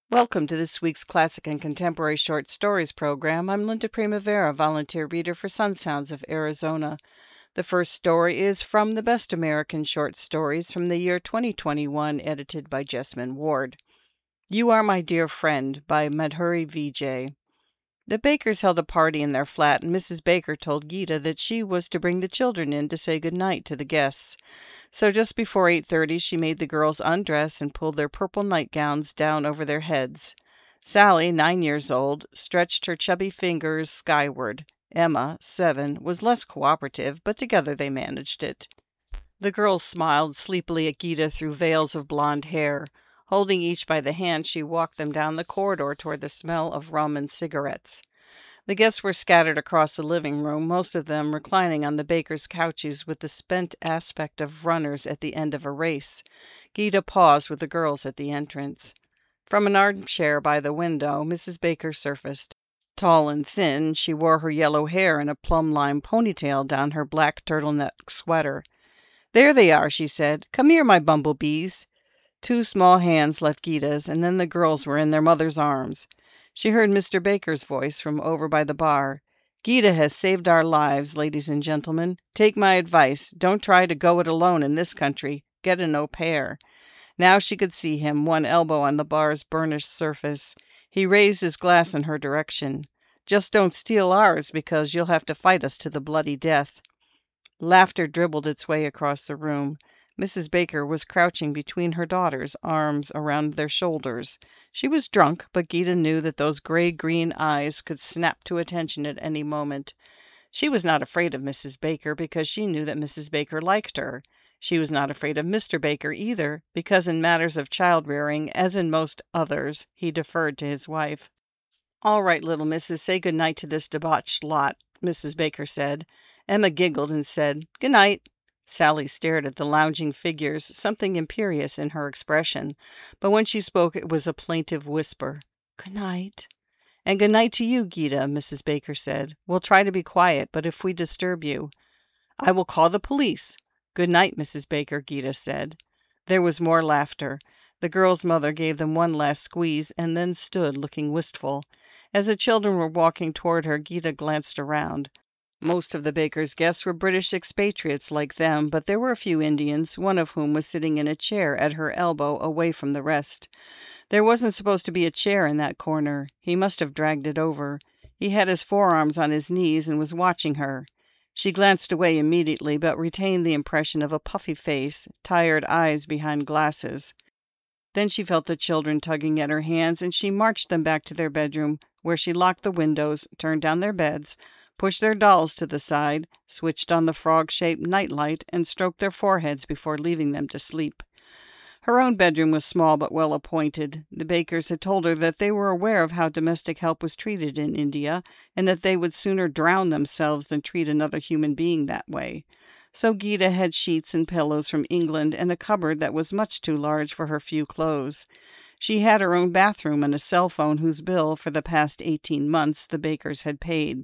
Welcome to this week's Classic and Contemporary Short Stories program. I'm Linda Primavera, volunteer reader for Sun Sounds of Arizona. The first story is from the Best American Short Stories from the year 2021, edited by Jessamine Ward. You Are My Dear Friend by Madhuri Vijay. The Bakers held a party in their flat, and Mrs. Baker told Geeta that she was to bring the children in to say good night to the guests. So just before 8:30, she made the girls undress and pulled their purple nightgowns down over their heads. Sally, 9 years old, stretched her chubby fingers skyward. Emma, 7, was less cooperative, but together they managed it. The girls smiled sleepily at Geeta through veils of blonde hair. Holding each by the hand, she walked them down the corridor toward the smell of rum and cigarettes. The guests were scattered across the living room, most of them reclining on the Bakers' couches with the spent aspect of runners at the end of a race. Geeta paused with the girls at the entrance. From an armchair by the window, Mrs. Baker surfaced. Tall and thin, she wore her yellow hair in a plum-lime ponytail down her black turtleneck sweater. "There they are," she said. "Come here, my bumblebees." Two small hands left Geeta's, and then the girls were in their mother's arms. She heard Mr. Baker's voice from over by the bar. "Geeta has saved our lives, ladies and gentlemen. Take my advice. Don't try to go it alone in this country. Get an au pair." Now she could see him, one elbow on the bar's burnished surface. He raised his glass in her direction. "Just don't steal ours, because you'll have to fight us to the bloody death." Laughter dribbled its way across the room. Mrs. Baker was crouching between her daughters, arms around their shoulders. She was drunk, but Geeta knew that those gray-green eyes could snap to attention at any moment. She was not afraid of Mrs. Baker because she knew that Mrs. Baker liked her. She was not afraid of Mr. Baker either, because in matters of child-rearing, as in most others, he deferred to his wife. "All right, little missus, say good night to this debauched lot," Mrs. Baker said. Emma giggled and said, "Good night." Sally stared at the lounging figures, something imperious in her expression, but when she spoke it was a plaintive whisper. "Good night." "And good night to you, Geeta," Mrs. Baker said. "We'll try to be quiet, but if we disturb you—" "I will call the police." "Good night, Mrs. Baker," Geeta said. There was more laughter. The girl's mother gave them one last squeeze and then stood looking wistful. As the children were walking toward her, Geeta glanced around. Most of the Bakers' guests were British expatriates like them, but there were a few Indians, one of whom was sitting in a chair at her elbow away from the rest. There wasn't supposed to be a chair in that corner. He must have dragged it over. He had his forearms on his knees and was watching her. She glanced away immediately, but retained the impression of a puffy face, tired eyes behind glasses. Then she felt the children tugging at her hands, and she marched them back to their bedroom, where she locked the windows, turned down their beds, pushed their dolls to the side, switched on the frog-shaped nightlight, and stroked their foreheads before leaving them to sleep. Her own bedroom was small but well appointed. The Bakers had told her that they were aware of how domestic help was treated in India, and that they would sooner drown themselves than treat another human being that way. So Geeta had sheets and pillows from England and a cupboard that was much too large for her few clothes. She had her own bathroom and a cell phone whose bill for the past 18 months the Bakers had paid.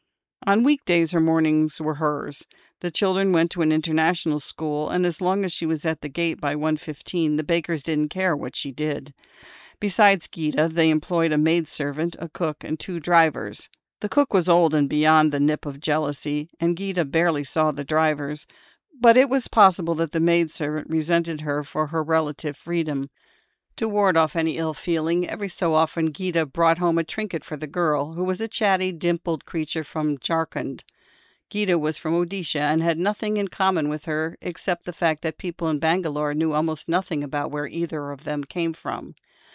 On weekdays her mornings were hers. The children went to an international school, and as long as she was at the gate by 1:15, the Bakers didn't care what she did. Besides Geeta, they employed a maidservant, a cook, and 2 drivers. The cook was old and beyond the nip of jealousy, and Geeta barely saw the drivers, but it was possible that the maidservant resented her for her relative freedom. To ward off any ill feeling, every so often Geeta brought home a trinket for the girl, who was a chatty, dimpled creature from Jharkhand. Geeta was from Odisha and had nothing in common with her except the fact that people in Bangalore knew almost nothing about where either of them came from.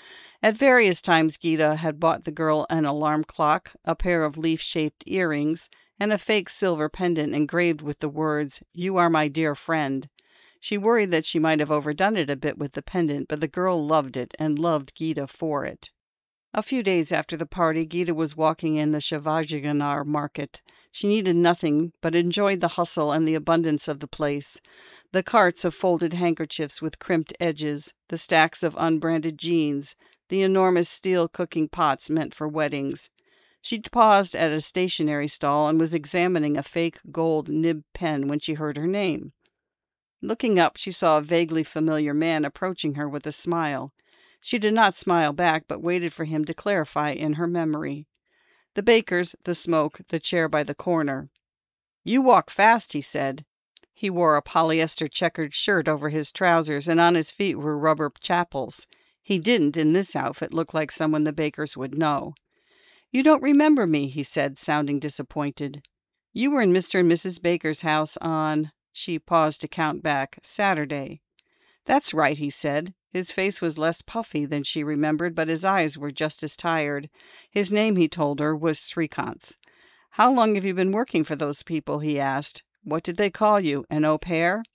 At various times Geeta had bought the girl an alarm clock, a pair of leaf-shaped earrings, and a fake silver pendant engraved with the words, "You are my dear friend." She worried that she might have overdone it a bit with the pendant, but the girl loved it and loved Geeta for it. A few days after the party, Geeta was walking in the Shivajiganar market. She needed nothing, but enjoyed the hustle and the abundance of the place. The carts of folded handkerchiefs with crimped edges, the stacks of unbranded jeans, the enormous steel cooking pots meant for weddings. She paused at a stationery stall and was examining a fake gold nib pen when she heard her name. Looking up, she saw a vaguely familiar man approaching her with a smile. She did not smile back, but waited for him to clarify in her memory. The bakers, the smoke, the chair by the corner. "You walk fast," he said. He wore a polyester checkered shirt over his trousers, and on his feet were rubber chappals. He didn't, in this outfit, look like someone the bakers would know. "You don't remember me," he said, sounding disappointed. "You were in Mr. and Mrs. Baker's house on—" She paused to count back. "Saturday." "That's right," he said. His face was less puffy than she remembered, but his eyes were just as tired. His name, he told her, was Srikanth. "How long have you been working for those people?" he asked. "What did they call you, an au pair?"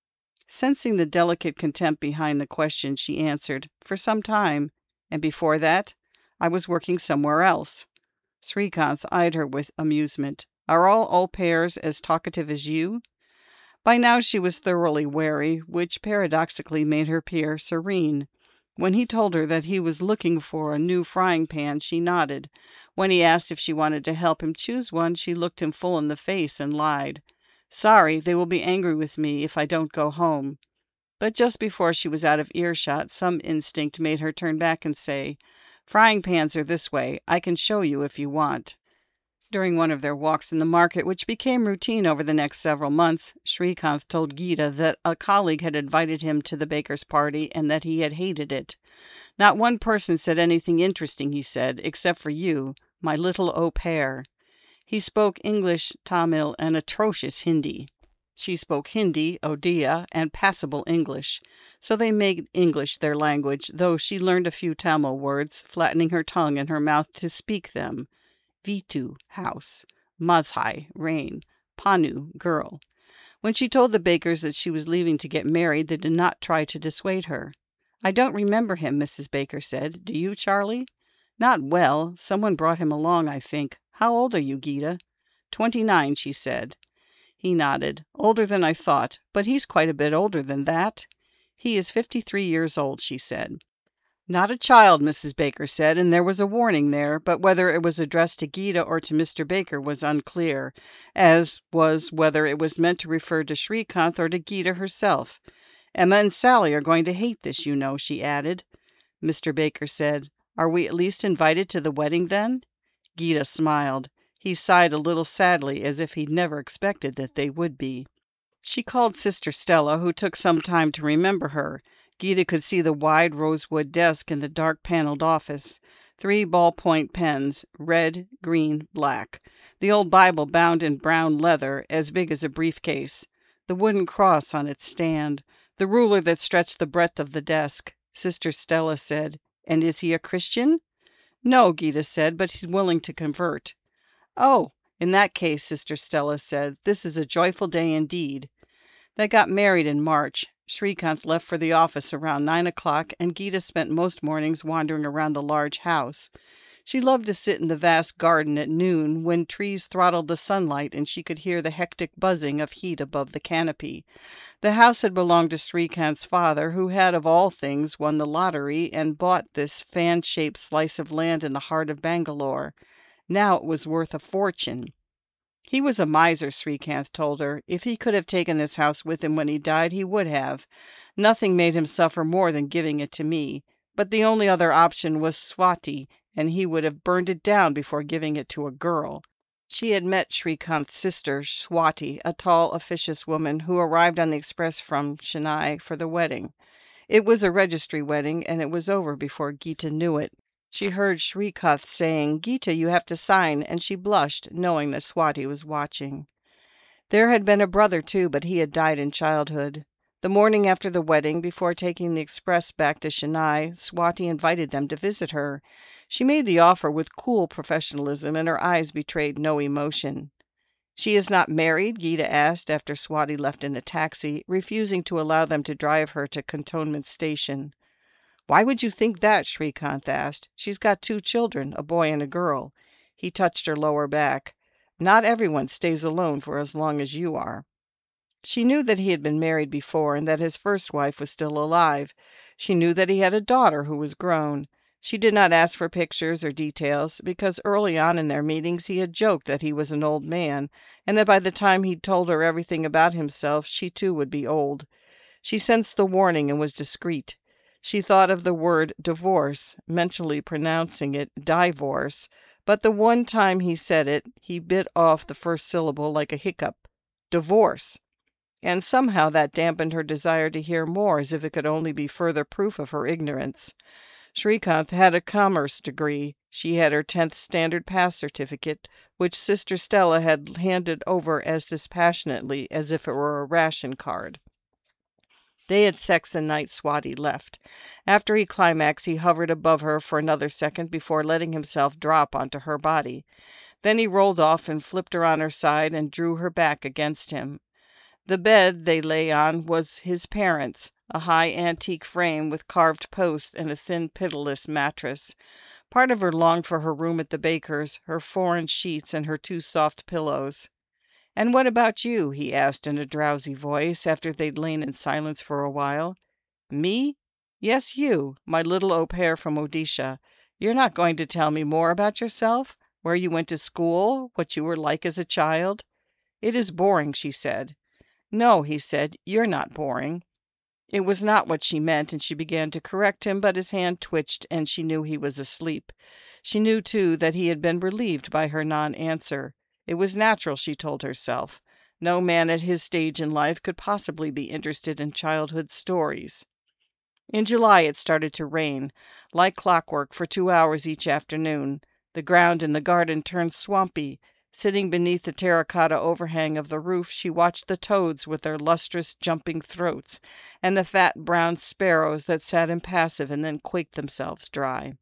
Sensing the delicate contempt behind the question, she answered, "For some time. And before that, I was working somewhere else." Srikanth eyed her with amusement. "Are all au pairs as talkative as you?" By now she was thoroughly wary, which paradoxically made her appear serene. When he told her that he was looking for a new frying pan, she nodded. When he asked if she wanted to help him choose one, she looked him full in the face and lied. "Sorry, they will be angry with me if I don't go home." But just before she was out of earshot, some instinct made her turn back and say, "Frying pans are this way. I can show you if you want." During one of their walks in the market, which became routine over the next several months, Srikanth told Gita that a colleague had invited him to the baker's party and that he had hated it. "Not one person said anything interesting," he said, "except for you, my little au pair." He spoke English, Tamil, and atrocious Hindi. She spoke Hindi, Odia, and passable English, so they made English their language, though she learned a few Tamil words, flattening her tongue in her mouth to speak them. Vitu, house. Mazhai, rain. Panu, girl. When she told the bakers that she was leaving to get married, they did not try to dissuade her. "I don't remember him," Mrs. Baker said. "Do you, Charlie?" "Not well. Someone brought him along, I think. How old are you, Gita?" 29, she said. He nodded. "Older than I thought, but he's quite a bit older than that." "He is 53 years old," she said. "Not a child," Mrs. Baker said, and there was a warning there, but whether it was addressed to Gita or to Mr. Baker was unclear, as was whether it was meant to refer to Srikanth or to Gita herself. "Emma and Sally are going to hate this, you know," she added. Mr. Baker said, "Are we at least invited to the wedding, then?" Gita smiled. He sighed a little sadly, as if he'd never expected that they would be. She called Sister Stella, who took some time to remember her. Gita could see the wide rosewood desk in the dark paneled office. 3 ballpoint pens, red, green, black. The old Bible bound in brown leather, as big as a briefcase. The wooden cross on its stand. The ruler that stretched the breadth of the desk. Sister Stella said, "And is he a Christian?" "No," Gita said, "but he's willing to convert." "Oh, in that case," Sister Stella said, "this is a joyful day indeed." They got married in March. Srikanth left for the office around 9 o'clock, and Gita spent most mornings wandering around the large house. She loved to sit in the vast garden at noon, when trees throttled the sunlight and she could hear the hectic buzzing of heat above the canopy. The house had belonged to Srikanth's father, who had, of all things, won the lottery and bought this fan-shaped slice of land in the heart of Bangalore. Now it was worth a fortune. He was a miser, Srikanth told her. If he could have taken this house with him when he died, he would have. Nothing made him suffer more than giving it to me. But the only other option was Swati, and he would have burned it down before giving it to a girl. She had met Srikanth's sister, Swati, a tall, officious woman who arrived on the express from Chennai for the wedding. It was a registry wedding, and it was over before Gita knew it. She heard Srikanth saying, "Gita, you have to sign," and she blushed, knowing that Swati was watching. There had been a brother, too, but he had died in childhood. The morning after the wedding, before taking the express back to Chennai, Swati invited them to visit her. She made the offer with cool professionalism, and her eyes betrayed no emotion. "She is not married?" Gita asked after Swati left in a taxi, refusing to allow them to drive her to Cantonment Station. "Why would you think that?" Srikanth asked. "She's got 2 children, a boy and a girl." He touched her lower back. "Not everyone stays alone for as long as you are." She knew that he had been married before and that his first wife was still alive. She knew that he had a daughter who was grown. She did not ask for pictures or details, because early on in their meetings he had joked that he was an old man, and that by the time he'd told her everything about himself, she too would be old. She sensed the warning and was discreet. She thought of the word divorce, mentally pronouncing it divorce, but the one time he said it, he bit off the first syllable like a hiccup. Divorce. And somehow that dampened her desire to hear more, as if it could only be further proof of her ignorance. Srikanth had a commerce degree. She had her 10th standard pass certificate, which Sister Stella had handed over as dispassionately as if it were a ration card. They had sex the night Swati left. After he climaxed, he hovered above her for another second before letting himself drop onto her body. Then he rolled off and flipped her on her side and drew her back against him. The bed they lay on was his parents', a high antique frame with carved posts and a thin, pitiless mattress. Part of her longed for her room at the baker's, her foreign sheets and her 2 soft pillows. "And what about you?" he asked in a drowsy voice, after they'd lain in silence for a while. "Me? Yes, you, my little au pair from Odisha. You're not going to tell me more about yourself? Where you went to school? What you were like as a child?" "It is boring," she said. "No," he said, "you're not boring." It was not what she meant, and she began to correct him, but his hand twitched, and she knew he was asleep. She knew, too, that he had been relieved by her non-answer. It was natural, she told herself. No man at his stage in life could possibly be interested in childhood stories. In July it started to rain, like clockwork, for 2 hours each afternoon. The ground in the garden turned swampy. Sitting beneath the terracotta overhang of the roof, she watched the toads with their lustrous, jumping throats, and the fat brown sparrows that sat impassive and then quaked themselves dry.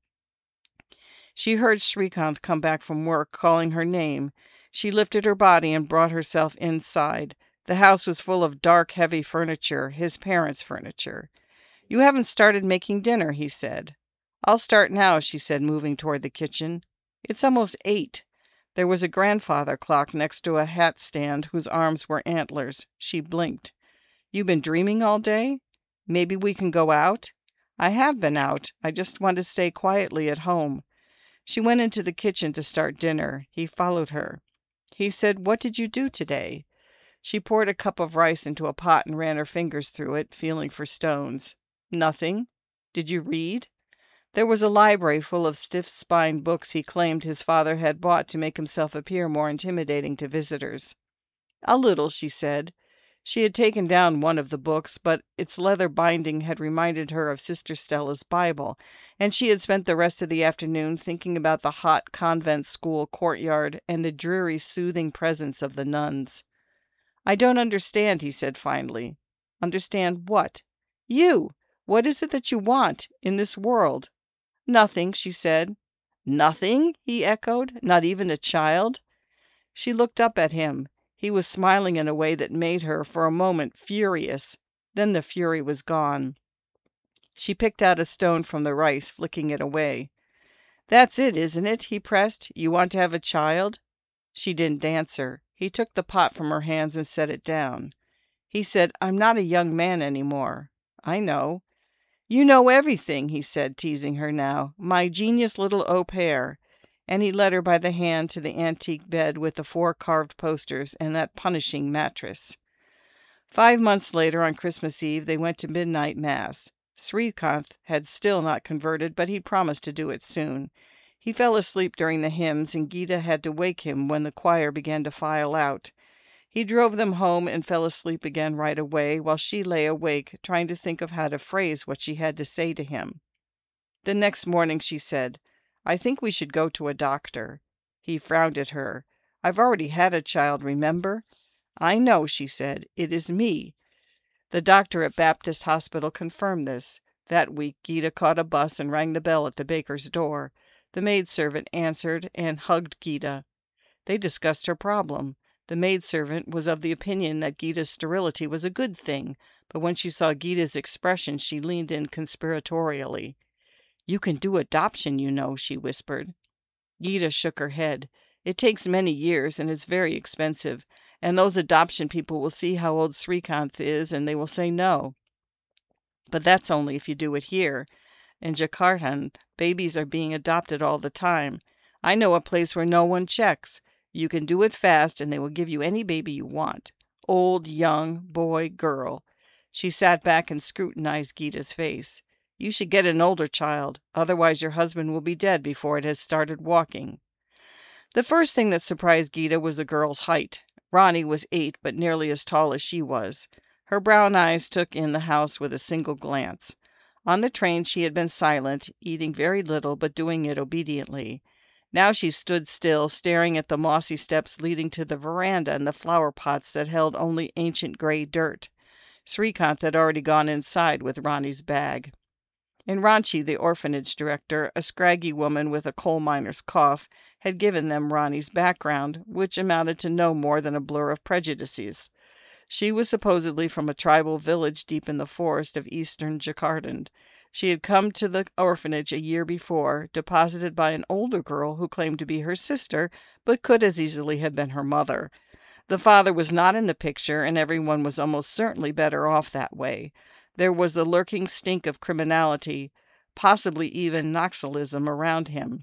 She heard Srikanth come back from work, calling her name. She lifted her body and brought herself inside. The house was full of dark, heavy furniture, his parents' furniture. "You haven't started making dinner," he said. "I'll start now," she said, moving toward the kitchen. "It's almost 8. There was a grandfather clock next to a hat stand whose arms were antlers. She blinked. "You been dreaming all day? Maybe we can go out?" "I have been out. I just want to stay quietly at home." She went into the kitchen to start dinner. He followed her. He said, "What did you do today?" She poured a cup of rice into a pot and ran her fingers through it, feeling for stones. "Nothing. Did you read?" There was a library full of stiff-spined books he claimed his father had bought to make himself appear more intimidating to visitors. "A little," she said. She had taken down one of the books, but its leather binding had reminded her of Sister Stella's Bible, and she had spent the rest of the afternoon thinking about the hot convent school courtyard and the dreary, soothing presence of the nuns. "I don't understand," he said finally. "Understand what?" "You! What is it that you want in this world?" "Nothing," she said. "Nothing?" he echoed. "Not even a child?" She looked up at him. He was smiling in a way that made her, for a moment, furious. Then the fury was gone. She picked out a stone from the rice, flicking it away. "That's it, isn't it?" he pressed. "You want to have a child?" She didn't answer. He took the pot from her hands and set it down. He said, "I'm not a young man anymore." "I know." "You know everything," he said, teasing her now. "My genius little au pair." And he led her by the hand to the antique bed with the 4 carved posters and that punishing mattress. 5 months later, on Christmas Eve, they went to midnight mass. Srikanth had still not converted, but he'd promised to do it soon. He fell asleep during the hymns, and Gita had to wake him when the choir began to file out. He drove them home and fell asleep again right away, while she lay awake, trying to think of how to phrase what she had to say to him. The next morning she said, "I think we should go to a doctor." He frowned at her. "I've already had a child, remember?" "I know," she said. "It is me." The doctor at Baptist Hospital confirmed this. That week Gita caught a bus and rang the bell at the baker's door. The maidservant answered and hugged Gita. They discussed her problem. The maidservant was of the opinion that Gita's sterility was a good thing, but when she saw Gita's expression, she leaned in conspiratorially. "You can do adoption, you know," she whispered. Gita shook her head. "It takes many years, and it's very expensive, and those adoption people will see how old Srikanth is, and they will say no. But that's only if you do it here. In Jharkhand, babies are being adopted all the time. I know a place where no one checks. You can do it fast, and they will give you any baby you want. Old, young, boy, girl." She sat back and scrutinized Gita's face. You should get an older child, otherwise your husband will be dead before it has started walking." The first thing that surprised Gita was the girl's height. Ronnie was 8, but nearly as tall as she was. Her brown eyes took in the house with a single glance. On the train she had been silent, eating very little, but doing it obediently. Now she stood still, staring at the mossy steps leading to the veranda and the flower pots that held only ancient gray dirt. Srikanth had already gone inside with Ronnie's bag. In Ranchi, the orphanage director, a scraggy woman with a coal miner's cough, had given them Ronnie's background, which amounted to no more than a blur of prejudices. She was supposedly from a tribal village deep in the forest of eastern Jharkhand. She had come to the orphanage a year before, deposited by an older girl who claimed to be her sister, but could as easily have been her mother. The father was not in the picture, and everyone was almost certainly better off that way. There was a lurking stink of criminality, possibly even Naxalism, around him.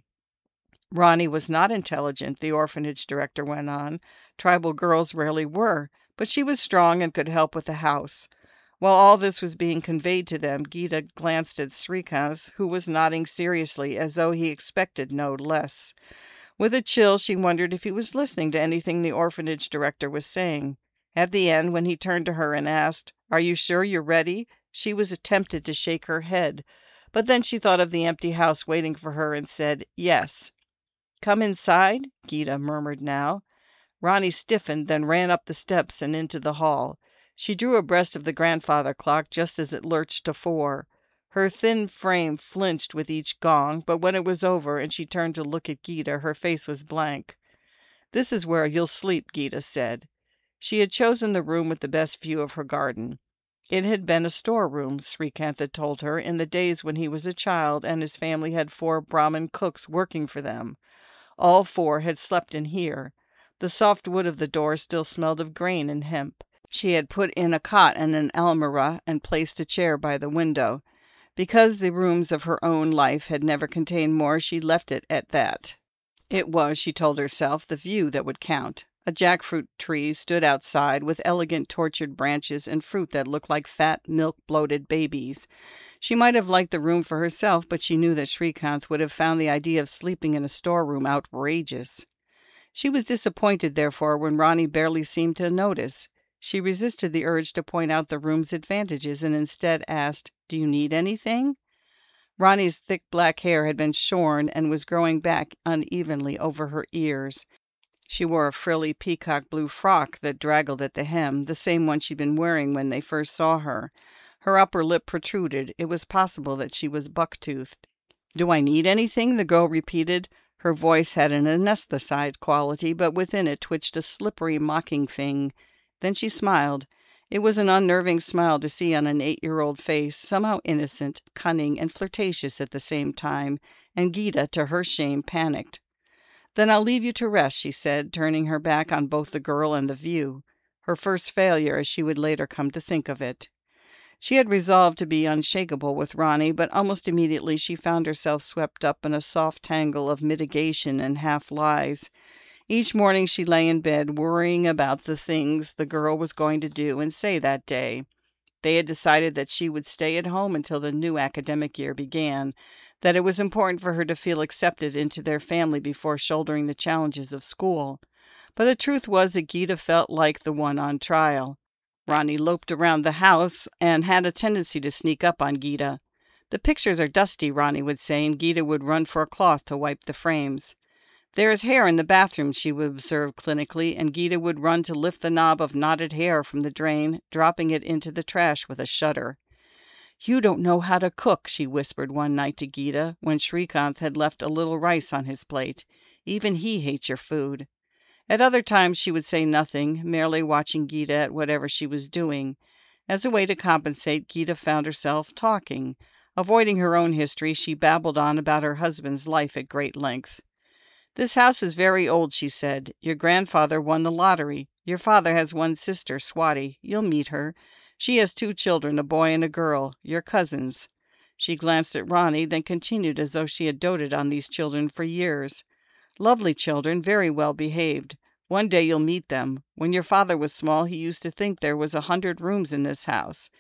Ronnie was not intelligent, the orphanage director went on. Tribal girls rarely were, but she was strong and could help with the house. While all this was being conveyed to them, Gita glanced at Srikanth, who was nodding seriously, as though he expected no less. With a chill, she wondered if he was listening to anything the orphanage director was saying. At the end, when he turned to her and asked, "Are you sure you're ready?" she was tempted to shake her head, but then she thought of the empty house waiting for her and said, "Yes." "Come inside," Gita murmured now. Ronnie stiffened, then ran up the steps and into the hall. She drew abreast of the grandfather clock just as it lurched to 4. Her thin frame flinched with each gong, but when it was over and she turned to look at Gita, her face was blank. "This is where you'll sleep," Gita said. She had chosen the room with the best view of her garden. It had been a storeroom, Srikanth had told her, in the days when he was a child and his family had 4 Brahmin cooks working for them. All 4 had slept in here. The soft wood of the door still smelled of grain and hemp. She had put in a cot and an almirah and placed a chair by the window. Because the rooms of her own life had never contained more, she left it at that. It was, she told herself, the view that would count. A jackfruit tree stood outside with elegant tortured branches and fruit that looked like fat, milk-bloated babies. She might have liked the room for herself, but she knew that Srikanth would have found the idea of sleeping in a storeroom outrageous. She was disappointed, therefore, when Ronnie barely seemed to notice. She resisted the urge to point out the room's advantages and instead asked, "Do you need anything?" Ronnie's thick black hair had been shorn and was growing back unevenly over her ears. She wore a frilly peacock blue frock that draggled at the hem, the same one she'd been wearing when they first saw her. Her upper lip protruded. It was possible that she was buck-toothed. "Do I need anything?" the girl repeated. Her voice had an anesthetized quality, but within it twitched a slippery, mocking thing. Then she smiled. It was an unnerving smile to see on an 8-year-old face, somehow innocent, cunning, and flirtatious at the same time, and Gita, to her shame, panicked. "Then I'll leave you to rest," she said, turning her back on both the girl and the view. Her first failure, as she would later come to think of it. She had resolved to be unshakable with Ronnie, but almost immediately she found herself swept up in a soft tangle of mitigation and half-lies. Each morning she lay in bed, worrying about the things the girl was going to do and say that day. They had decided that she would stay at home until the new academic year began, that it was important for her to feel accepted into their family before shouldering the challenges of school. But the truth was that Gita felt like the one on trial. Ronnie loped around the house and had a tendency to sneak up on Gita. "The pictures are dusty," Ronnie would say, and Gita would run for a cloth to wipe the frames. "There is hair in the bathroom," she would observe clinically, and Gita would run to lift the knob of knotted hair from the drain, dropping it into the trash with a shudder. "You don't know how to cook," she whispered one night to Gita, when Srikanth had left a little rice on his plate. "Even he hates your food." At other times she would say nothing, merely watching Gita at whatever she was doing. As a way to compensate, Gita found herself talking. Avoiding her own history, she babbled on about her husband's life at great length. "This house is very old," she said. "Your grandfather won the lottery. Your father has one sister, Swati. You'll meet her. She has 2 children, a boy and a girl, your cousins." She glanced at Ronnie, then continued as though she had doted on these children for years. "Lovely children, very well behaved. One day you'll meet them. When your father was small, he used to think there was 100 rooms in this house.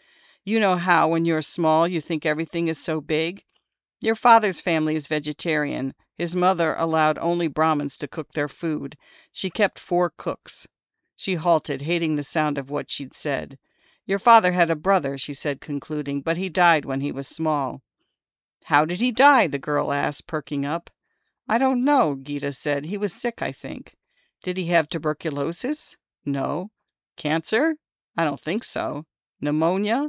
You know how, when you're small, you think everything is so big? Your father's family is vegetarian. His mother allowed only Brahmins to cook their food. She kept 4 cooks. She halted, hating the sound of what she'd said. Your father had a brother, she said, concluding, but he died when he was small. How did he die? The girl asked, perking up. I don't know, Gita said. He was sick, I think. Did he have tuberculosis? No. Cancer? I don't think so. Pneumonia?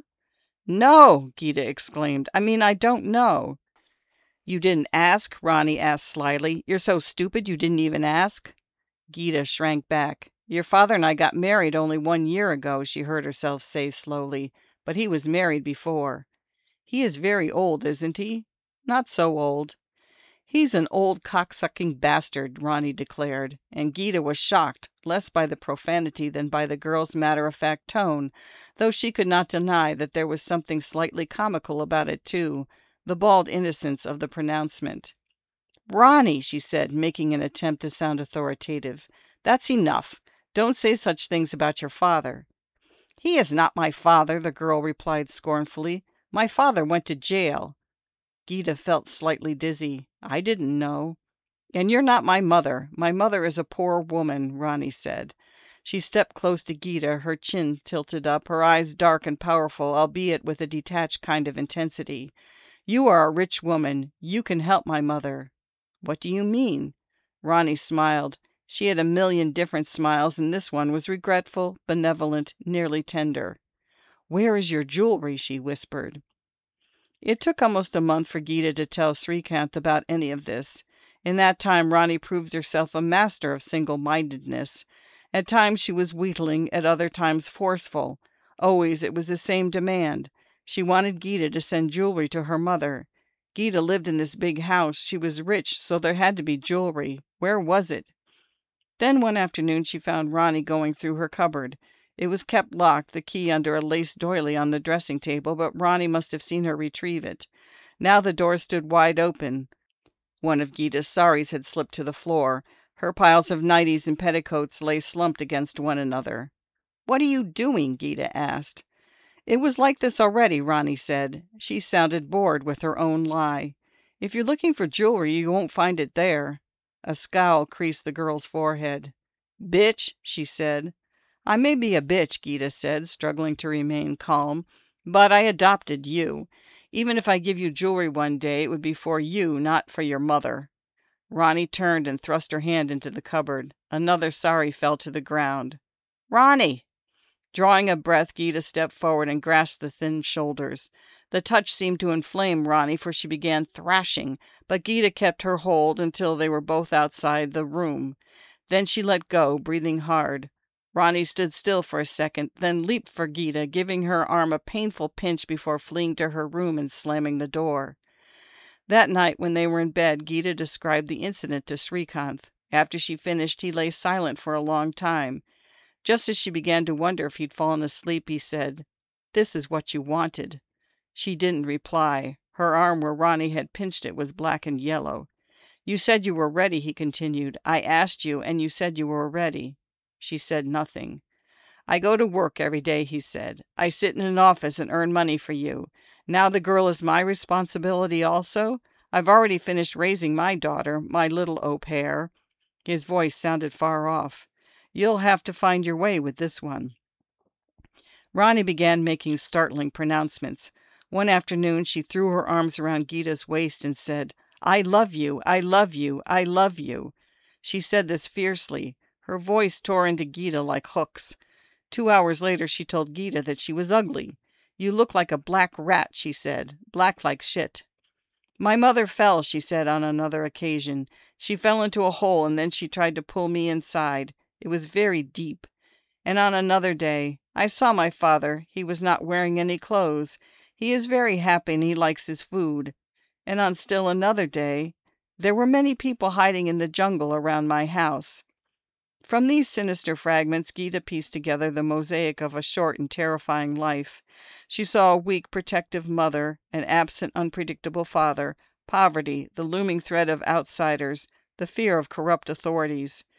No, Gita exclaimed. I don't know. You didn't ask? Ronnie asked slyly. You're so stupid you didn't even ask? Gita shrank back. Your father and I got married only 1 year ago, she heard herself say slowly, but he was married before. He is very old, isn't he? Not so old. He's an old cocksucking bastard, Ronnie declared, and Gita was shocked, less by the profanity than by the girl's matter-of-fact tone, though she could not deny that there was something slightly comical about it, too, the bald innocence of the pronouncement. Ronnie, she said, making an attempt to sound authoritative, that's enough. Don't say such things about your father. He is not my father, the girl replied scornfully. My father went to jail. Gita felt slightly dizzy. I didn't know. And you're not my mother. My mother is a poor woman, Ronnie said. She stepped close to Gita, her chin tilted up, her eyes dark and powerful, albeit with a detached kind of intensity. You are a rich woman. You can help my mother. What do you mean? Ronnie smiled. She had a million different smiles, and this one was regretful, benevolent, nearly tender. Where is your jewelry? She whispered. It took almost a month for Gita to tell Srikanth about any of this. In that time, Ronnie proved herself a master of single-mindedness. At times she was wheedling, at other times forceful. Always it was the same demand. She wanted Gita to send jewelry to her mother. Gita lived in this big house. She was rich, so there had to be jewelry. Where was it? Then one afternoon she found Ronnie going through her cupboard. It was kept locked, the key under a lace doily on the dressing table, but Ronnie must have seen her retrieve it. Now the door stood wide open. One of Gita's saris had slipped to the floor. Her piles of nighties and petticoats lay slumped against one another. What are you doing? Gita asked. It was like this already, Ronnie said. She sounded bored with her own lie. If you're looking for jewelry, you won't find it there. A scowl creased the girl's forehead. Bitch, she said. I may be a bitch, Gita said, struggling to remain calm, but I adopted you. Even if I give you jewelry one day, it would be for you, not for your mother. Ronnie turned and thrust her hand into the cupboard. Another sari fell to the ground. Ronnie! Drawing a breath, Gita stepped forward and grasped the thin shoulders. The touch seemed to inflame Ronnie, for she began thrashing, but Gita kept her hold until they were both outside the room. Then she let go, breathing hard. Ronnie stood still for a second, then leaped for Gita, giving her arm a painful pinch before fleeing to her room and slamming the door. That night, when they were in bed, Gita described the incident to Srikanth. After she finished, he lay silent for a long time. Just as she began to wonder if he'd fallen asleep, he said, This is what you wanted. She didn't reply. Her arm where Ronnie had pinched it was black and yellow. You said you were ready, he continued. I asked you, and you said you were ready. She said nothing. I go to work every day, he said. I sit in an office and earn money for you. Now the girl is my responsibility also? I've already finished raising my daughter, my little au pair. His voice sounded far off. You'll have to find your way with this one. Ronnie began making startling pronouncements. One afternoon she threw her arms around Gita's waist and said, I love you, I love you, I love you. She said this fiercely. Her voice tore into Gita like hooks. 2 hours later she told Gita that she was ugly. You look like a black rat, she said. Black like shit. My mother fell, she said on another occasion. She fell into a hole and then she tried to pull me inside. It was very deep. And on another day, I saw my father. He was not wearing any clothes. He is very happy and he likes his food. And on still another day, there were many people hiding in the jungle around my house. From these sinister fragments, Gita pieced together the mosaic of a short and terrifying life. She saw a weak, protective mother, an absent, unpredictable father, poverty, the looming threat of outsiders, the fear of corrupt authorities.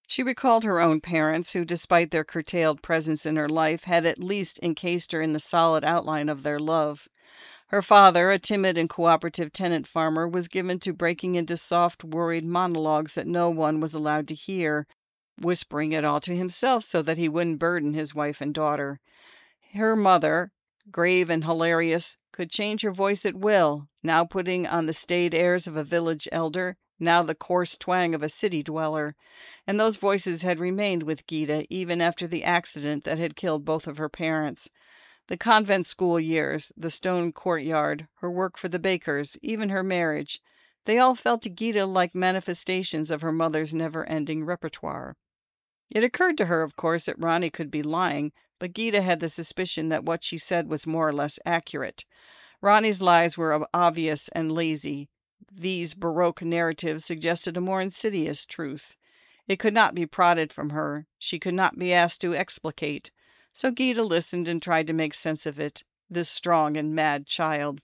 She recalled her own parents, who, despite their curtailed presence in her life, had at least encased her in the solid outline of their love. Her father, a timid and cooperative tenant farmer, was given to breaking into soft, worried monologues that no one was allowed to hear, whispering it all to himself so that he wouldn't burden his wife and daughter. Her mother, grave and hilarious, could change her voice at will, now putting on the staid airs of a village elder, now the coarse twang of a city dweller, and those voices had remained with Gita even after the accident that had killed both of her parents. The convent school years, the stone courtyard, her work for the bakers, even her marriage, they all felt to Gita like manifestations of her mother's never-ending repertoire. It occurred to her, of course, that Ronnie could be lying, but Gita had the suspicion that what she said was more or less accurate. Ronnie's lies were obvious and lazy. These Baroque narratives suggested a more insidious truth. It could not be prodded from her. She could not be asked to explicate. So Gita listened and tried to make sense of it, this strong and mad child.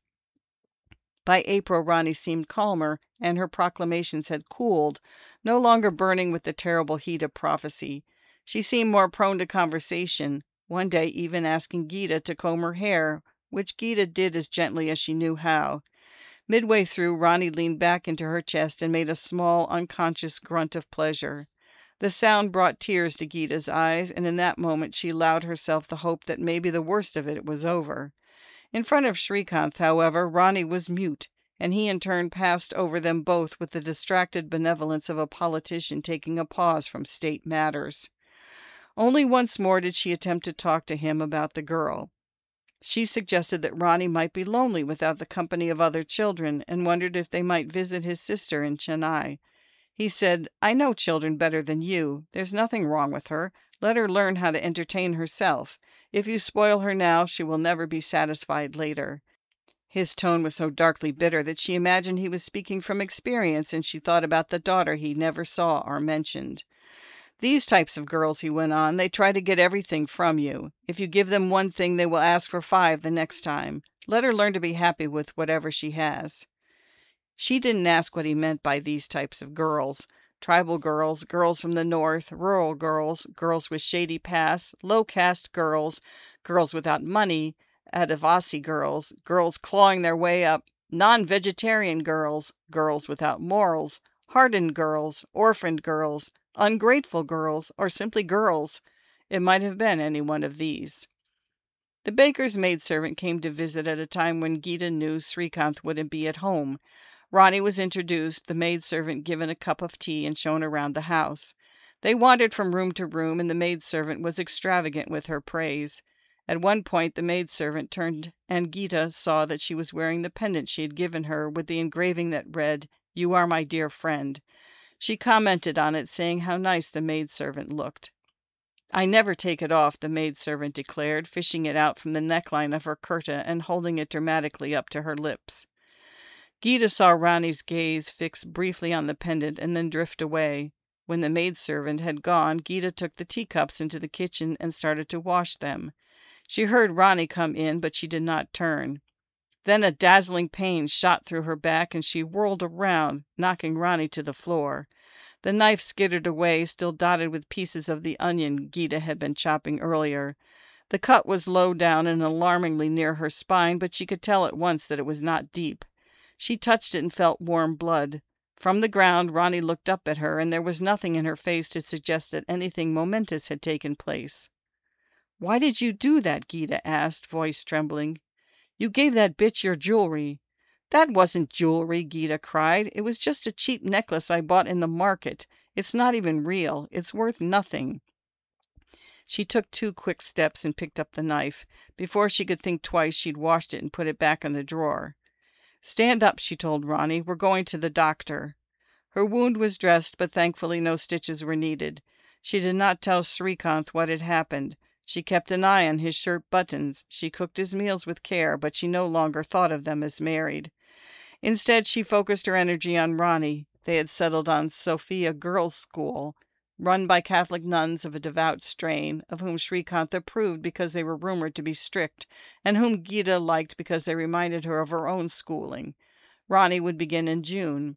By April, Ronnie seemed calmer, and her proclamations had cooled, no longer burning with the terrible heat of prophecy. She seemed more prone to conversation, one day even asking Gita to comb her hair, which Gita did as gently as she knew how. Midway through, Ronnie leaned back into her chest and made a small, unconscious grunt of pleasure. The sound brought tears to Gita's eyes, and in that moment she allowed herself the hope that maybe the worst of it was over. In front of Srikanth, however, Ronnie was mute, and he in turn passed over them both with the distracted benevolence of a politician taking a pause from state matters. Only once more did she attempt to talk to him about the girl. She suggested that Ronnie might be lonely without the company of other children, and wondered if they might visit his sister in Chennai. He said, "I know children better than you. There's nothing wrong with her. Let her learn how to entertain herself. If you spoil her now, she will never be satisfied later." His tone was so darkly bitter that she imagined he was speaking from experience, and she thought about the daughter he never saw or mentioned. "These types of girls," he went on, "they try to get everything from you. If you give them one thing, they will ask for 5 the next time. Let her learn to be happy with whatever she has." She didn't ask what he meant by these types of girls. Tribal girls, girls from the north, rural girls, girls with shady pasts, low-caste girls, girls without money, Adivasi girls, girls clawing their way up, non-vegetarian girls, girls without morals, hardened girls, orphaned girls, ungrateful girls, or simply girls. It might have been any one of these. The baker's maidservant came to visit at a time when Gita knew Srikanth wouldn't be at home. Ronnie was introduced, the maidservant given a cup of tea, and shown around the house. They wandered from room to room, and the maidservant was extravagant with her praise. At one point, the maidservant turned, and Gita saw that she was wearing the pendant she had given her with the engraving that read, "You are my dear friend." She commented on it, saying how nice the maidservant looked. "I never take it off," the maidservant declared, fishing it out from the neckline of her kurta and holding it dramatically up to her lips. Gita saw Ronnie's gaze fix briefly on the pendant and then drift away. When the maidservant had gone, Gita took the teacups into the kitchen and started to wash them. She heard Ronnie come in, but she did not turn. Then a dazzling pain shot through her back, and she whirled around, knocking Ronnie to the floor. The knife skittered away, still dotted with pieces of the onion Gita had been chopping earlier. The cut was low down and alarmingly near her spine, but she could tell at once that it was not deep. She touched it and felt warm blood. From the ground, Ronnie looked up at her, and there was nothing in her face to suggest that anything momentous had taken place. "Why did you do that?" Gita asked, voice trembling. "You gave that bitch your jewelry." "That wasn't jewelry," Gita cried. "It was just a cheap necklace I bought in the market. It's not even real. It's worth nothing." She took 2 quick steps and picked up the knife. Before she could think twice, she'd washed it and put it back in the drawer. "Stand up," she told Ronnie. "We're going to the doctor." Her wound was dressed, but thankfully no stitches were needed. She did not tell Srikanth what had happened. She kept an eye on his shirt buttons. She cooked his meals with care, but she no longer thought of them as married. Instead, she focused her energy on Ronnie. They had settled on Sophia Girls' School, run by Catholic nuns of a devout strain, of whom Srikanth approved because they were rumored to be strict, and whom Gita liked because they reminded her of her own schooling. Ronnie would begin in June.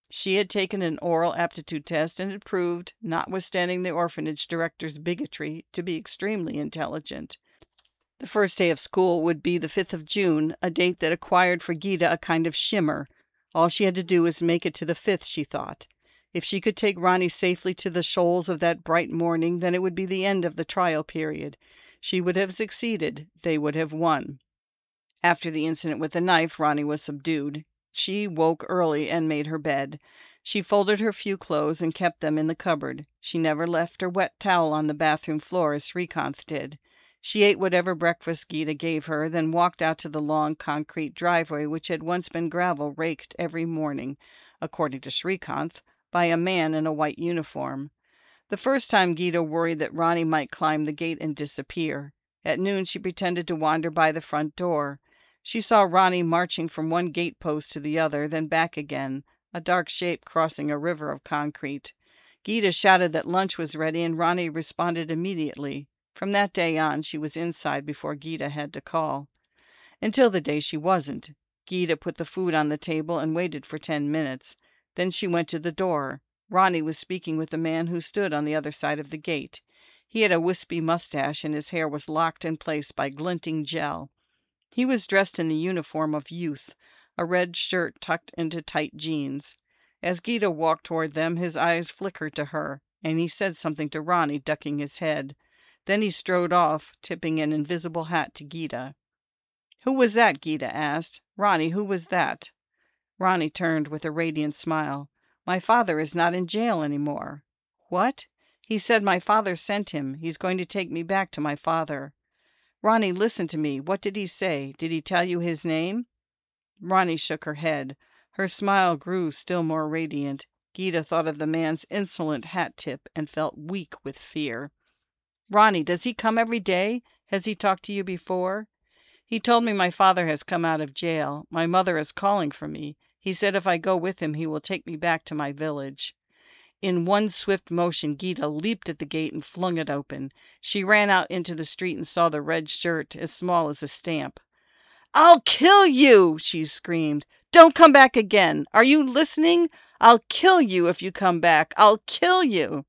She had taken an oral aptitude test and had proved, notwithstanding the orphanage director's bigotry, to be extremely intelligent. The first day of school would be the 5th of June, a date that acquired for Gita a kind of shimmer. All she had to do was make it to the 5th, she thought. If she could take Ronnie safely to the shoals of that bright morning, then it would be the end of the trial period. She would have succeeded. They would have won. After the incident with the knife, Ronnie was subdued. She woke early and made her bed. She folded her few clothes and kept them in the cupboard. She never left her wet towel on the bathroom floor as Srikanth did. She ate whatever breakfast Gita gave her, then walked out to the long concrete driveway which had once been gravel raked every morning, according to Srikanth, by a man in a white uniform. The first time Gita worried that Ronnie might climb the gate and disappear. At noon she pretended to wander by the front door. She saw Ronnie marching from one gate post to the other, then back again, a dark shape crossing a river of concrete. Gita shouted that lunch was ready, and Ronnie responded immediately. From that day on, she was inside before Gita had to call. Until the day she wasn't. Gita put the food on the table and waited for 10 minutes. Then she went to the door. Ronnie was speaking with the man who stood on the other side of the gate. He had a wispy mustache, and his hair was locked in place by glinting gel. He was dressed in the uniform of youth, a red shirt tucked into tight jeans. As Gita walked toward them, his eyes flickered to her, and he said something to Ronnie, ducking his head. Then he strode off, tipping an invisible hat to Gita. "Who was that?" Gita asked. "Ronnie, who was that?" Ronnie turned with a radiant smile. "My father is not in jail anymore." "What?" "He said my father sent him. He's going to take me back to my father." "Ronnie, listen to me. What did he say? Did he tell you his name?" Ronnie shook her head. Her smile grew still more radiant. Gita thought of the man's insolent hat tip and felt weak with fear. "Ronnie, does he come every day? Has he talked to you before?" "He told me my father has come out of jail. My mother is calling for me. He said if I go with him, he will take me back to my village." In one swift motion, Gita leaped at the gate and flung it open. She ran out into the street and saw the red shirt, as small as a stamp. "I'll kill you!" she screamed. "Don't come back again. Are you listening? I'll kill you if you come back. I'll kill you."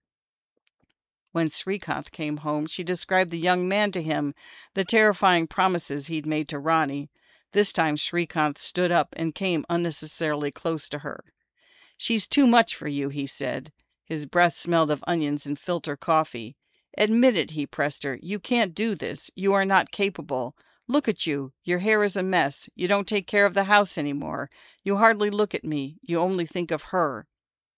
When Srikanth came home, she described the young man to him, the terrifying promises he'd made to Ronnie. This time Srikanth stood up and came unnecessarily close to her. "She's too much for you," he said. His breath smelled of onions and filter coffee. "Admit it," he pressed her. "You can't do this. You are not capable. Look at you. Your hair is a mess. You don't take care of the house anymore. You hardly look at me. You only think of her."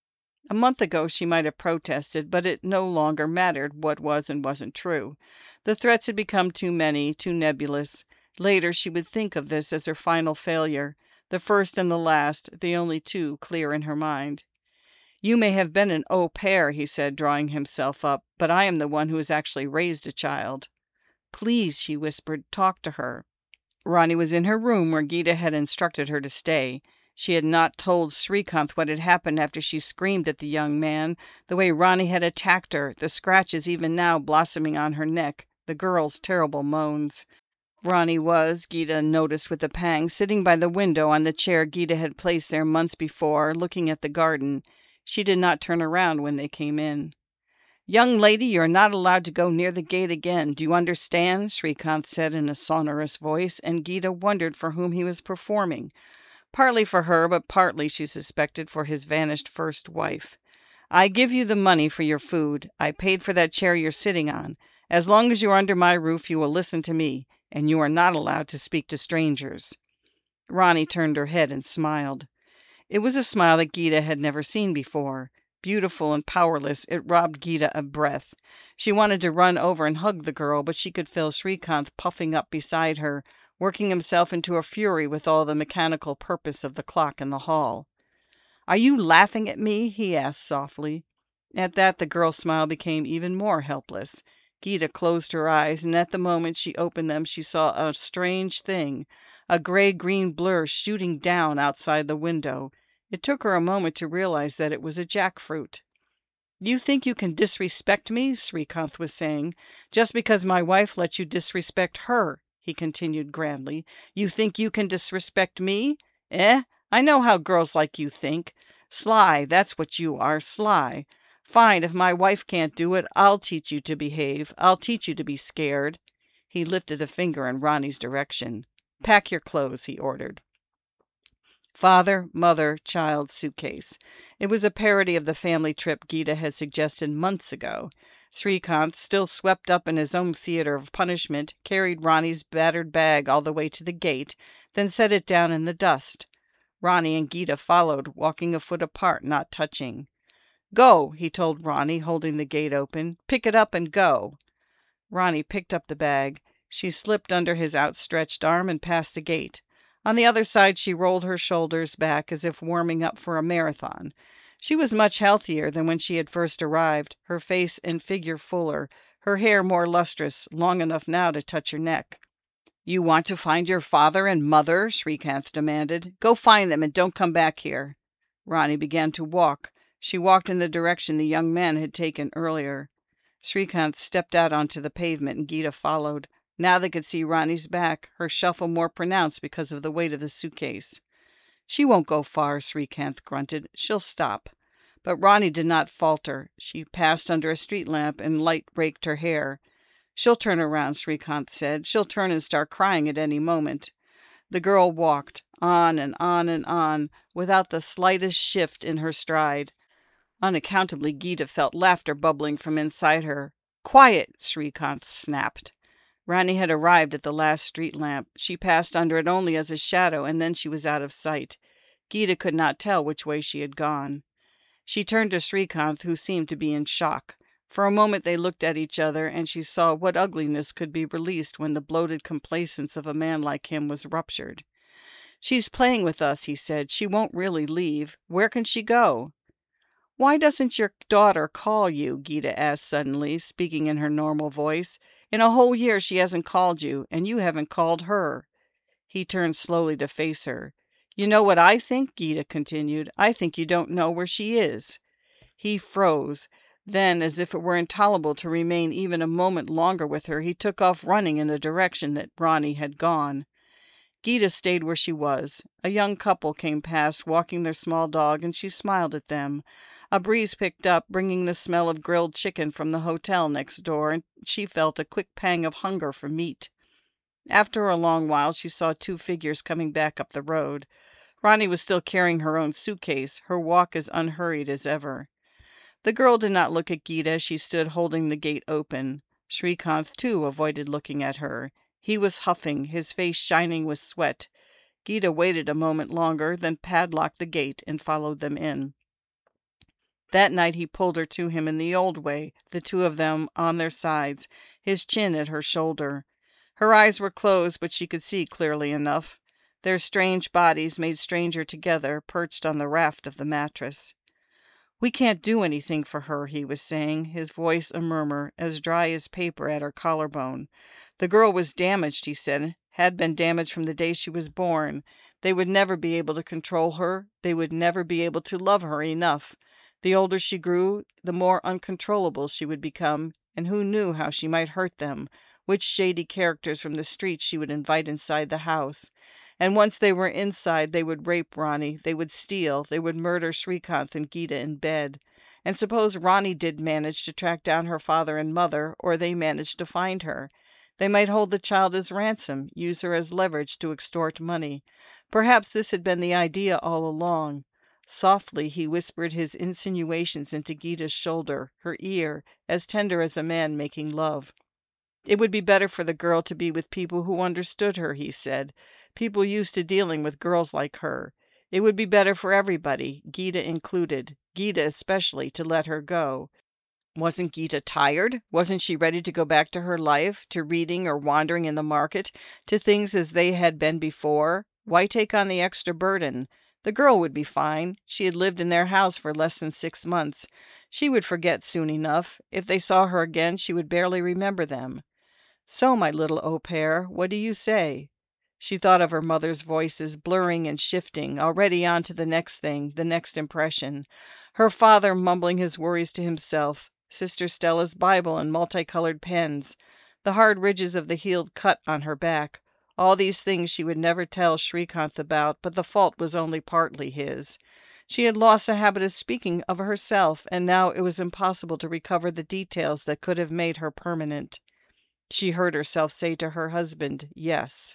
A month ago she might have protested, but it no longer mattered what was and wasn't true. The threats had become too many, too nebulous. Later she would think of this as her final failure, the first and the last, the only two clear in her mind. "You may have been an au pair," he said, drawing himself up, "but I am the one who has actually raised a child." "Please," she whispered, "talk to her." Ronnie was in her room where Gita had instructed her to stay. She had not told Srikanth what had happened after she screamed at the young man, the way Ronnie had attacked her, the scratches even now blossoming on her neck, the girl's terrible moans. Ronnie was, Gita noticed with a pang, sitting by the window on the chair Gita had placed there months before, looking at the garden. She did not turn around when they came in. "Young lady, you are not allowed to go near the gate again. Do you understand?" Srikanth said in a sonorous voice, and Gita wondered for whom he was performing. Partly for her, but partly, she suspected, for his vanished first wife. "I give you the money for your food. I paid for that chair you're sitting on. As long as you are under my roof, you will listen to me, and you are not allowed to speak to strangers." Ronnie turned her head and smiled. It was a smile that Gita had never seen before. Beautiful and powerless, it robbed Gita of breath. She wanted to run over and hug the girl, but she could feel Srikanth puffing up beside her, working himself into a fury with all the mechanical purpose of the clock in the hall. "Are you laughing at me?" he asked softly. At that the girl's smile became even more helpless. Gita closed her eyes, and at the moment she opened them she saw a strange thing, a gray-green blur shooting down outside the window. It took her a moment to realize that it was a jackfruit. "You think you can disrespect me," Srikanth was saying, "just because my wife lets you disrespect her," he continued grandly. "You think you can disrespect me? Eh? I know how girls like you think. Sly, that's what you are, sly. Fine, if my wife can't do it, I'll teach you to behave. I'll teach you to be scared. He lifted a finger in Ronnie's direction. Pack your clothes, he ordered. Father, mother, child, suitcase. It was a parody of the family trip Gita had suggested months ago. Srikanth, still swept up in his own theater of punishment, carried Ronnie's battered bag all the way to the gate, then set it down in the dust. Ronnie and Gita followed, walking a foot apart, not touching. Go, he told Ronnie, holding the gate open. Pick it up and go. Ronnie picked up the bag. She slipped under his outstretched arm and passed the gate. On the other side, she rolled her shoulders back as if warming up for a marathon. She was much healthier than when she had first arrived, her face and figure fuller, her hair more lustrous, long enough now to touch her neck. You want to find your father and mother? Srikanth demanded. Go find them and don't come back here. Ronnie began to walk. She walked in the direction the young man had taken earlier. Srikanth stepped out onto the pavement and Gita followed. Now they could see Ronnie's back, her shuffle more pronounced because of the weight of the suitcase. She won't go far, Srikanth grunted. She'll stop. But Ronnie did not falter. She passed under a street lamp and light raked her hair. She'll turn around, Srikanth said. She'll turn and start crying at any moment. The girl walked, on and on and on, without the slightest shift in her stride. Unaccountably, Gita felt laughter bubbling from inside her. Quiet, Srikanth snapped. Ronnie had arrived at the last street lamp. She passed under it only as a shadow, and then she was out of sight. Gita could not tell which way she had gone. She turned to Srikanth, who seemed to be in shock. For a moment they looked at each other, and she saw what ugliness could be released when the bloated complacence of a man like him was ruptured. She's playing with us, he said. She won't really leave. Where can she go? Why doesn't your daughter call you? Gita asked suddenly, speaking in her normal voice. In a whole year she hasn't called you, and you haven't called her. He turned slowly to face her. You know what I think? Gita continued. I think you don't know where she is. He froze. Then, as if it were intolerable to remain even a moment longer with her, he took off running in the direction that Ronnie had gone. Gita stayed where she was. A young couple came past, walking their small dog, and she smiled at them. A breeze picked up, bringing the smell of grilled chicken from the hotel next door, and she felt a quick pang of hunger for meat. After a long while, she saw two figures coming back up the road. Ronnie was still carrying her own suitcase, her walk as unhurried as ever. The girl did not look at Gita as she stood holding the gate open. Srikanth, too, avoided looking at her. He was huffing, his face shining with sweat. Gita waited a moment longer, then padlocked the gate and followed them in. That night he pulled her to him in the old way, the two of them on their sides, his chin at her shoulder. Her eyes were closed, but she could see clearly enough. Their strange bodies made stranger together, perched on the raft of the mattress. We can't do anything for her, he was saying, his voice a murmur, as dry as paper at her collarbone. The girl was damaged, he said, had been damaged from the day she was born. They would never be able to control her. They would never be able to love her enough. The older she grew, the more uncontrollable she would become, and who knew how she might hurt them, which shady characters from the streets she would invite inside the house. And once they were inside, they would rape Ronnie, they would steal, they would murder Srikanth and Gita in bed. And suppose Ronnie did manage to track down her father and mother, or they managed to find her. They might hold the child as ransom, use her as leverage to extort money. Perhaps this had been the idea all along. Softly he whispered his insinuations into Gita's shoulder, her ear, as tender as a man making love. It would be better for the girl to be with people who understood her, he said, people used to dealing with girls like her. It would be better for everybody, Gita included, Gita especially, to let her go. Wasn't Gita tired? Wasn't she ready to go back to her life, to reading or wandering in the market, to things as they had been before? Why take on the extra burden? The girl would be fine. She had lived in their house for less than 6 months. She would forget soon enough. If they saw her again, she would barely remember them. So, my little au pair, what do you say? She thought of her mother's voices, blurring and shifting, already on to the next thing, the next impression. Her father mumbling his worries to himself, Sister Stella's Bible and multicolored pens, the hard ridges of the healed cut on her back. All these things she would never tell Srikanth about, but the fault was only partly his. She had lost the habit of speaking of herself, and now it was impossible to recover the details that could have made her permanent. She heard herself say to her husband, yes.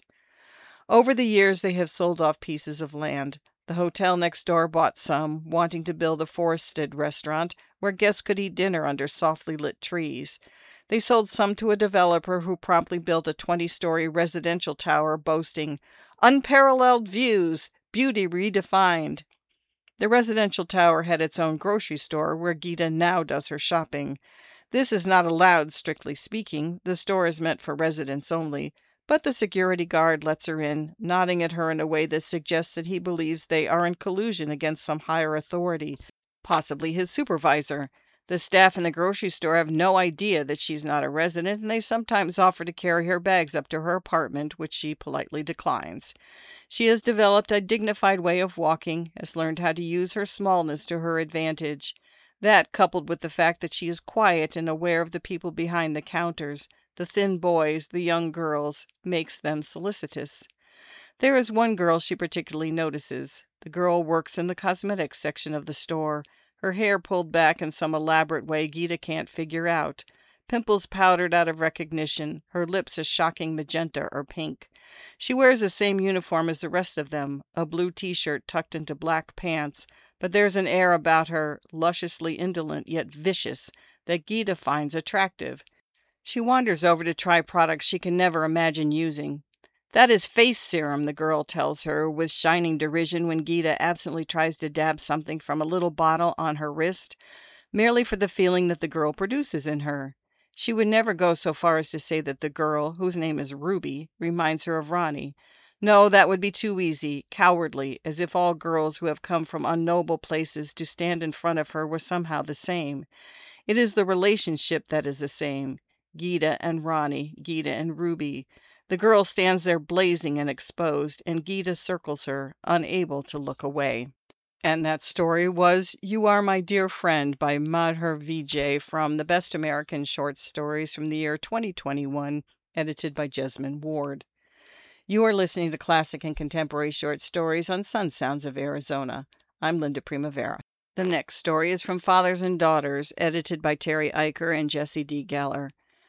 Over the years, they have sold off pieces of land. The hotel next door bought some, wanting to build a forested restaurant where guests could eat dinner under softly lit trees. They sold some to a developer who promptly built a 20-story residential tower boasting unparalleled views, beauty redefined. The residential tower had its own grocery store where Gita now does her shopping. This is not allowed, strictly speaking. The store is meant for residents only. But the security guard lets her in, nodding at her in a way that suggests that he believes they are in collusion against some higher authority, possibly his supervisor. The staff in the grocery store have no idea that she's not a resident, and they sometimes offer to carry her bags up to her apartment, which she politely declines. She has developed a dignified way of walking, has learned how to use her smallness to her advantage. That, coupled with the fact that she is quiet and aware of the people behind the counters, the thin boys, the young girls, makes them solicitous. There is one girl she particularly notices. The girl works in the cosmetics section of the store, her hair pulled back in some elaborate way Gita can't figure out, pimples powdered out of recognition, her lips a shocking magenta or pink. She wears the same uniform as the rest of them, a blue t-shirt tucked into black pants, but there's an air about her, lusciously indolent yet vicious, that Gita finds attractive. She wanders over to try products she can never imagine using. That is face serum, the girl tells her, with shining derision when Gita absently tries to dab something from a little bottle on her wrist, merely for the feeling that the girl produces in her. She would never go so far as to say that the girl, whose name is Ruby, reminds her of Ronnie. No, that would be too easy, cowardly, as if all girls who have come from unnoble places to stand in front of her were somehow the same. It is the relationship that is the same. Gita and Ronnie, Gita and Ruby. The girl stands there blazing and exposed, and Gita circles her, unable to look away. And that story was You Are My Dear Friend by Madhur Vijay from the Best American Short Stories from the year 2021, edited by Jesmyn Ward. You are listening to Classic and Contemporary Short Stories on Sun Sounds of Arizona. I'm Linda Primavera. The next story is from Fathers and Daughters, edited by Terry Eicher and Jesse D. Geller.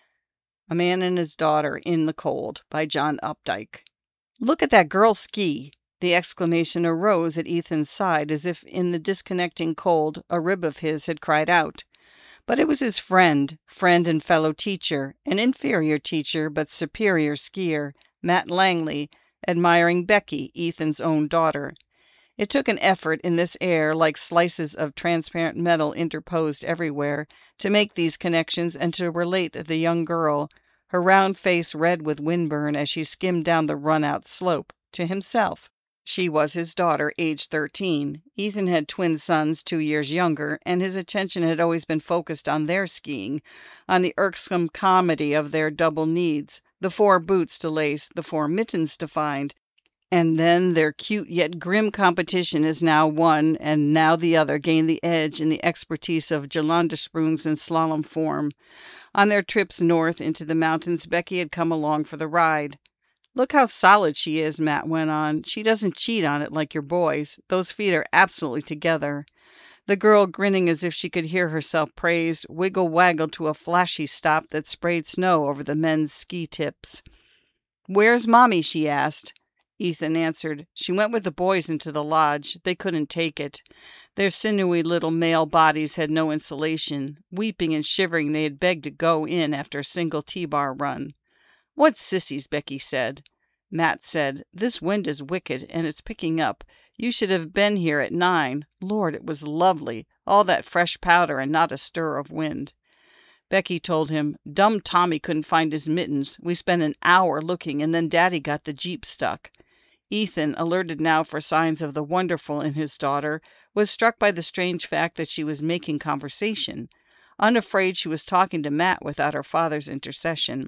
A Man and His Daughter in the Cold by John Updike. Look at that girl ski! The exclamation arose at Ethan's side as if in the disconnecting cold a rib of his had cried out. But it was his friend and fellow teacher, an inferior teacher but superior skier, Matt Langley, admiring Becky, Ethan's own daughter. It took an effort in this air, like slices of transparent metal interposed everywhere, to make these connections and to relate the young girl, her round face red with windburn as she skimmed down the run-out slope, to himself. She was his daughter, aged 13. Ethan had twin sons 2 years younger, and his attention had always been focused on their skiing, on the irksome comedy of their double needs, the 4 boots to lace, the 4 mittens to find, and then their cute yet grim competition as now one and now the other gained the edge in the expertise of Gelandesprungs in slalom form. On their trips north into the mountains, Becky had come along for the ride. Look how solid she is, Matt went on. She doesn't cheat on it like your boys. Those feet are absolutely together. The girl, grinning as if she could hear herself praised, wiggle-waggled to a flashy stop that sprayed snow over the men's ski tips. Where's Mommy? She asked. Ethan answered. She went with the boys into the lodge. They couldn't take it. Their sinewy little male bodies had no insulation. Weeping and shivering, they had begged to go in after a single T-bar run. What sissies, Becky said. Matt said, This wind is wicked, and it's picking up. You should have been here at 9. Lord, it was lovely. All that fresh powder and not a stir of wind. Becky told him, Dumb Tommy couldn't find his mittens. We spent an hour looking, and then Daddy got the Jeep stuck. Ethan, alerted now for signs of the wonderful in his daughter, was struck by the strange fact that she was making conversation. Unafraid, she was talking to Matt without her father's intercession.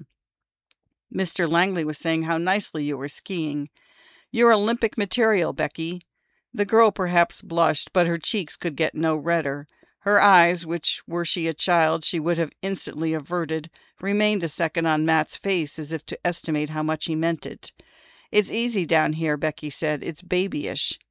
Mr. Langley was saying how nicely you were skiing. You're Olympic material, Becky. The girl perhaps blushed, but her cheeks could get no redder. Her eyes, which, were she a child, she would have instantly averted, remained a second on Matt's face as if to estimate how much he meant it. It's easy down here, Becky said. It's babyish.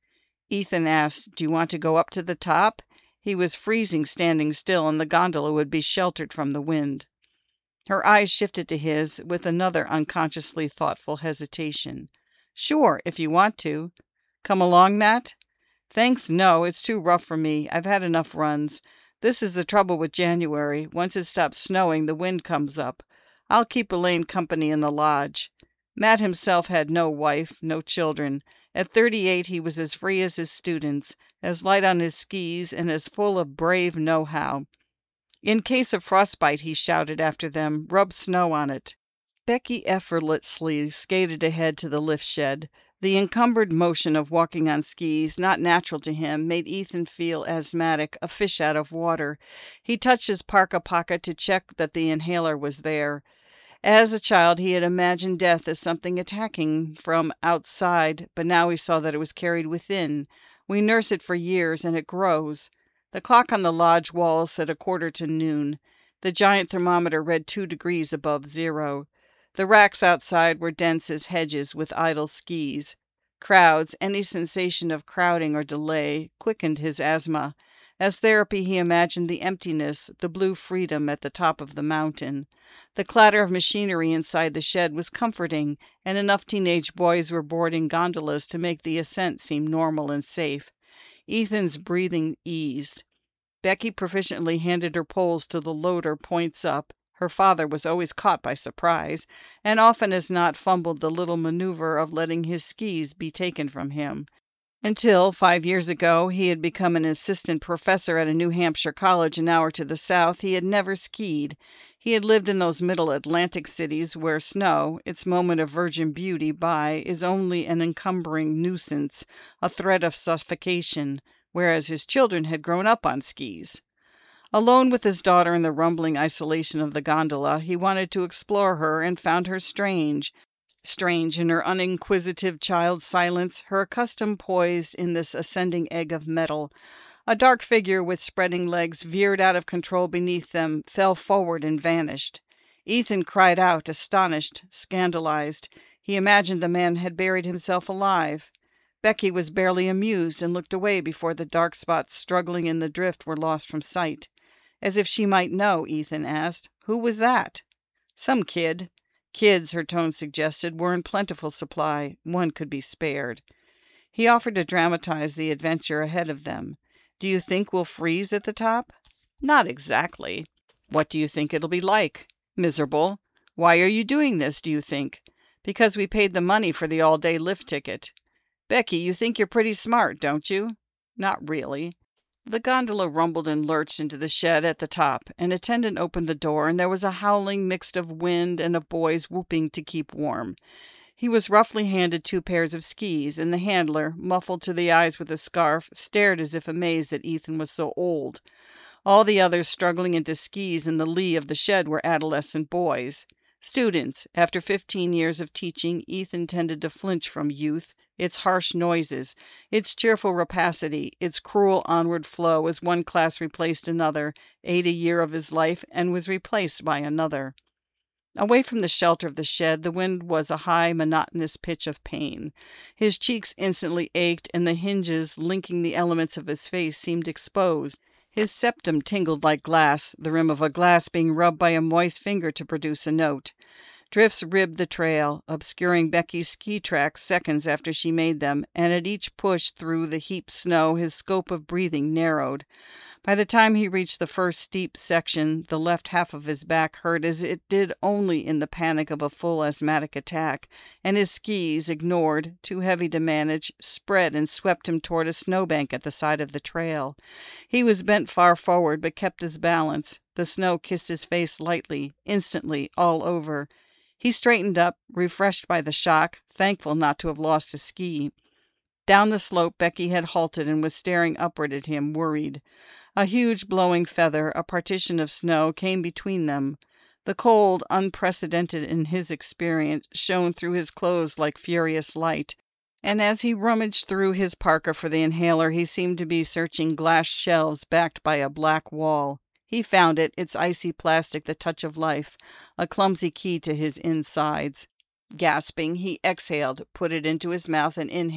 Ethan asked, "Do you want to go up to the top?" He was freezing standing still, and the gondola would be sheltered from the wind. Her eyes shifted to his with another unconsciously thoughtful hesitation. "Sure, if you want to." "Come along, Matt?" "Thanks, no. It's too rough for me. I've had enough runs. This is the trouble with January. Once it stops snowing, the wind comes up. I'll keep Elaine company in the lodge." Matt himself had no wife, no children. At 38, he was as free as his students, as light on his skis, and as full of brave know-how. "In case of frostbite," he shouted after them, "rub snow on it." Becky effortlessly skated ahead to the lift shed. The encumbered motion of walking on skis, not natural to him, made Ethan feel asthmatic, a fish out of water. He touched his parka pocket to check that the inhaler was there. As a child, he had imagined death as something attacking from outside, but now he saw that it was carried within. We nurse it for years, and it grows. The clock on the lodge wall said 1:45. The giant thermometer read 2 degrees above zero. The racks outside were dense as hedges with idle skis. Crowds, any sensation of crowding or delay, quickened his asthma. As therapy, he imagined the emptiness, the blue freedom at the top of the mountain. The clatter of machinery inside the shed was comforting, and enough teenage boys were boarding gondolas to make the ascent seem normal and safe. Ethan's breathing eased. Becky proficiently handed her poles to the loader points up. Her father was always caught by surprise, and often as not fumbled the little maneuver of letting his skis be taken from him. Until 5 years ago, he had become an assistant professor at a New Hampshire college an hour to the south, he had never skied. He had lived in those middle Atlantic cities where snow, its moment of virgin beauty by, is only an encumbering nuisance, a threat of suffocation, whereas his children had grown up on skis. Alone with his daughter in the rumbling isolation of the gondola, he wanted to explore her and found her strange. Strange in her uninquisitive child silence, her accustomed poised in this ascending egg of metal. A dark figure with spreading legs veered out of control beneath them, fell forward and vanished. Ethan cried out, astonished, scandalized. He imagined the man had buried himself alive. Becky was barely amused and looked away before the dark spots struggling in the drift were lost from sight. As if she might know, Ethan asked, "Who was that?" "Some kid." Kids, her tone suggested, were in plentiful supply. One could be spared. He offered to dramatize the adventure ahead of them. "Do you think we'll freeze at the top?" "Not exactly." "What do you think it'll be like?" "Miserable." "Why are you doing this, do you think?" "Because we paid the money for the all-day lift ticket." "Becky, you think you're pretty smart, don't you?" "Not really." The gondola rumbled and lurched into the shed at the top. An attendant opened the door, and there was a howling mixed of wind and of boys whooping to keep warm. He was roughly handed 2 pairs of skis, and the handler, muffled to the eyes with a scarf, stared as if amazed that Ethan was so old. All the others struggling into skis in the lee of the shed were adolescent boys. Students. After 15 years of teaching, Ethan tended to flinch from youth, its harsh noises, its cheerful rapacity, its cruel onward flow as one class replaced another, ate a year of his life and was replaced by another. Away from the shelter of the shed, the wind was a high, monotonous pitch of pain. His cheeks instantly ached, and the hinges linking the elements of his face seemed exposed. His septum tingled like glass, the rim of a glass being rubbed by a moist finger to produce a note. Drifts ribbed the trail, obscuring Becky's ski tracks seconds after she made them, and at each push through the heaped snow his scope of breathing narrowed. By the time he reached the first steep section, the left half of his back hurt as it did only in the panic of a full asthmatic attack, and his skis, ignored, too heavy to manage, spread and swept him toward a snowbank at the side of the trail. He was bent far forward, but kept his balance. The snow kissed his face lightly, instantly, all over. He straightened up, refreshed by the shock, thankful not to have lost a ski. Down the slope, Becky had halted and was staring upward at him, worried. A huge blowing feather, a partition of snow, came between them. The cold, unprecedented in his experience, shone through his clothes like furious light, and as he rummaged through his parka for the inhaler, he seemed to be searching glass shelves backed by a black wall. He found it, its icy plastic the touch of life, a clumsy key to his insides. Gasping, he exhaled, put it into his mouth, and inhaled.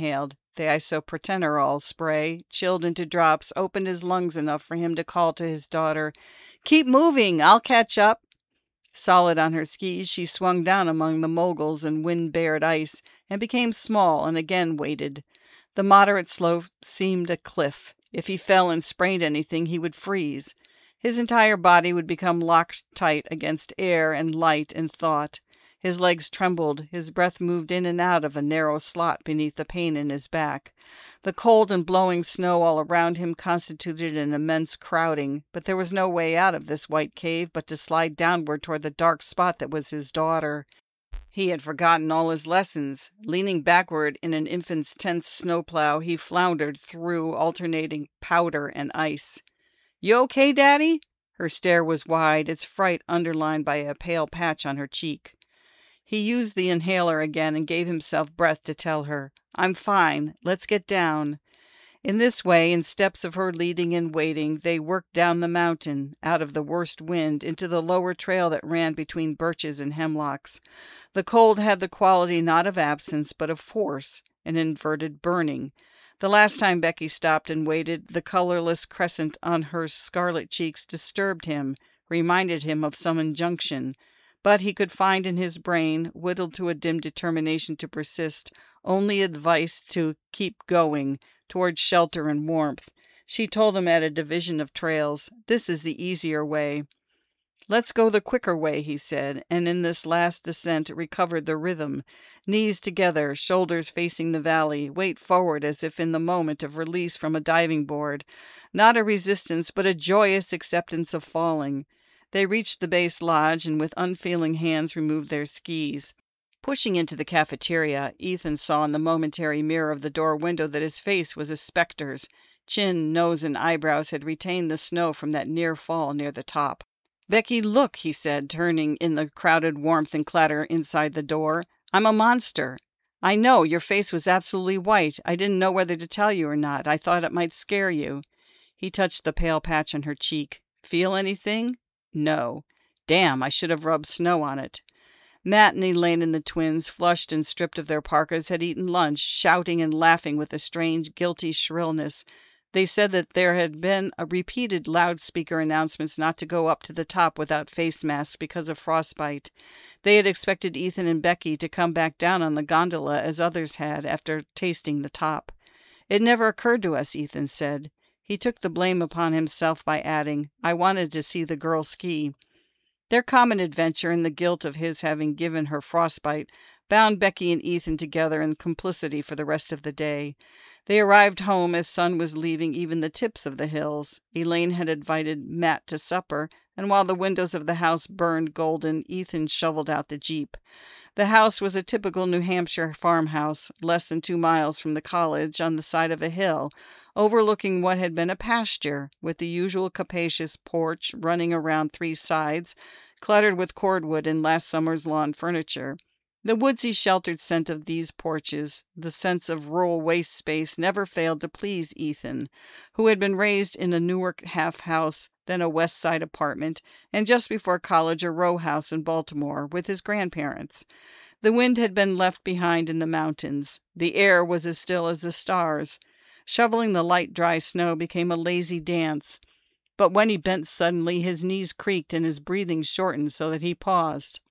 The isoprotenolol spray, chilled into drops, opened his lungs enough for him to call to his daughter, "Keep moving, I'll catch up." Solid on her skis, she swung down among the moguls and wind-bared ice, and became small and again waited. The moderate slope seemed a cliff. If he fell and sprained anything, he would freeze. His entire body would become locked tight against air and light and thought. His legs trembled, his breath moved in and out of a narrow slot beneath the pain in his back. The cold and blowing snow all around him constituted an immense crowding, but there was no way out of this white cave but to slide downward toward the dark spot that was his daughter. He had forgotten all his lessons. Leaning backward in an infant's tense snowplow, he floundered through alternating powder and ice. "You okay, Daddy?" Her stare was wide, its fright underlined by a pale patch on her cheek. He used the inhaler again and gave himself breath to tell her, "I'm fine. Let's get down." In this way, in steps of her leading and waiting, they worked down the mountain, out of the worst wind, into the lower trail that ran between birches and hemlocks. The cold had the quality not of absence, but of force, an inverted burning. The last time Becky stopped and waited, the colorless crescent on her scarlet cheeks disturbed him, reminded him of some injunction. But he could find in his brain, whittled to a dim determination to persist, only advice to keep going, towards shelter and warmth. She told him at a division of trails, "This is the easier way." "Let's go the quicker way," he said, and in this last descent recovered the rhythm. Knees together, shoulders facing the valley, weight forward as if in the moment of release from a diving board. Not a resistance, but a joyous acceptance of falling. They reached the base lodge and with unfeeling hands removed their skis. Pushing into the cafeteria, Ethan saw in the momentary mirror of the door window that his face was a specter's. Chin, nose, and eyebrows had retained the snow from that near fall near the top. "Becky, look," he said, turning in the crowded warmth and clatter inside the door. "I'm a monster. I know, your face was absolutely white. I didn't know whether to tell you or not. I thought it might scare you." He touched the pale patch on her cheek. "Feel anything?" "No." "Damn, I should have rubbed snow on it." Matt and Elaine and the twins, flushed and stripped of their parkas, had eaten lunch, shouting and laughing with a strange, guilty shrillness. They said that there had been repeated loudspeaker announcements not to go up to the top without face masks because of frostbite. They had expected Ethan and Becky to come back down on the gondola as others had after tasting the top. "It never occurred to us," Ethan said. He took the blame upon himself by adding, "I wanted to see the girl ski." Their common adventure and the guilt of his having given her frostbite bound Becky and Ethan together in complicity for the rest of the day. They arrived home as sun was leaving even the tips of the hills. Elaine had invited Matt to supper, and while the windows of the house burned golden, Ethan shoveled out the Jeep. The house was a typical New Hampshire farmhouse, less than 2 miles from the college, on the side of a hill, overlooking what had been a pasture, with the usual capacious porch running around 3 sides, cluttered with cordwood and last summer's lawn furniture. The woodsy sheltered scent of these porches, the sense of rural waste space, never failed to please Ethan, who had been raised in a Newark half house, then a West Side apartment, and just before college a row house in Baltimore with his grandparents. The wind had been left behind in the mountains. The air was as still as the stars. Shoveling the light, dry snow became a lazy dance. But when he bent suddenly, his knees creaked and his breathing shortened so that he paused.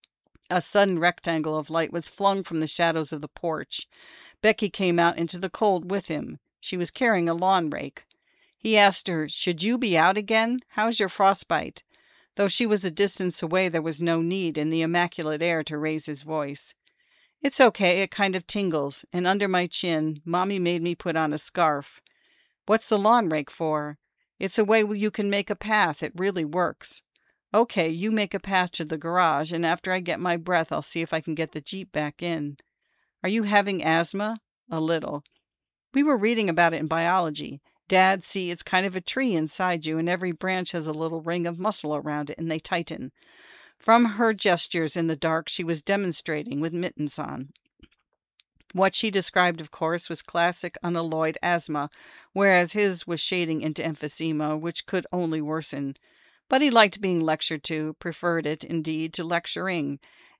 A sudden rectangle of light was flung from the shadows of the porch. Becky came out into the cold with him. She was carrying a lawn rake. He asked her, "Should you be out again? How's your frostbite?" Though she was a distance away, there was no need in the immaculate air to raise his voice. "It's okay, it kind of tingles, and under my chin, Mommy made me put on a scarf." "What's the lawn rake for?" "It's a way you can make a path. It really works." "Okay, you make a path to the garage, and after I get my breath, I'll see if I can get the Jeep back in." "Are you having asthma?" "A little." "We were reading about it in biology. Dad, see, it's kind of a tree inside you, and every branch has a little ring of muscle around it, and they tighten." From her gestures in the dark, she was demonstrating with mittens on. What she described, of course, was classic unalloyed asthma, whereas his was shading into emphysema, which could only worsen. But he liked being lectured to, preferred it, indeed, to lecturing,